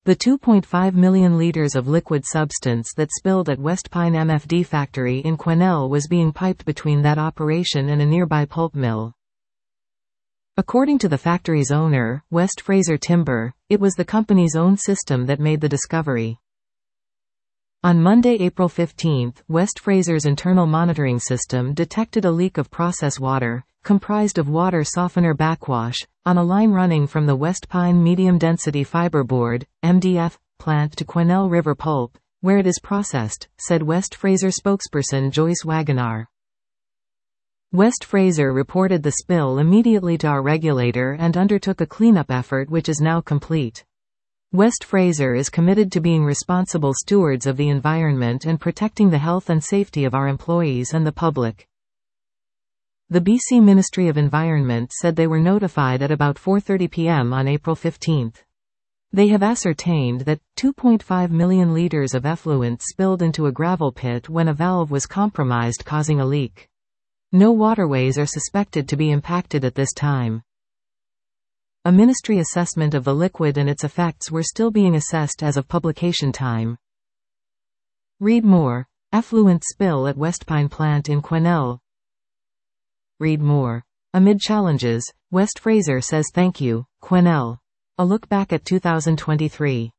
The 2.5 million liters of liquid substance that spilled at West Pine MFD factory in Quesnel was being piped between that operation and a nearby pulp mill. According to the factory's owner, West Fraser Timber, it was the company's own system that made the discovery. On Monday, April 15, West Fraser's internal monitoring system detected a leak of process water, comprised of water softener backwash, on a line running from the West Pine Medium-Density Fiberboard, MDF, plant to Quesnel River Pulp, where it is processed, said West Fraser spokesperson Joyce Wagonar. West Fraser reported the spill immediately to our regulator and undertook a cleanup effort which is now complete. West Fraser is committed to being responsible stewards of the environment and protecting the health and safety of our employees and the public. The BC Ministry of Environment said they were notified at about 4:30 p.m. on April 15. They have ascertained that 2.5 million liters of effluent spilled into a gravel pit when a valve was compromised, causing a leak. No waterways are suspected to be impacted at this time. A ministry assessment of the liquid and its effects were still being assessed as of publication time. Read more. Effluent spill at West Pine plant in Quesnel. Read more. Amid challenges, West Fraser says thank you, Quesnel. A look back at 2023.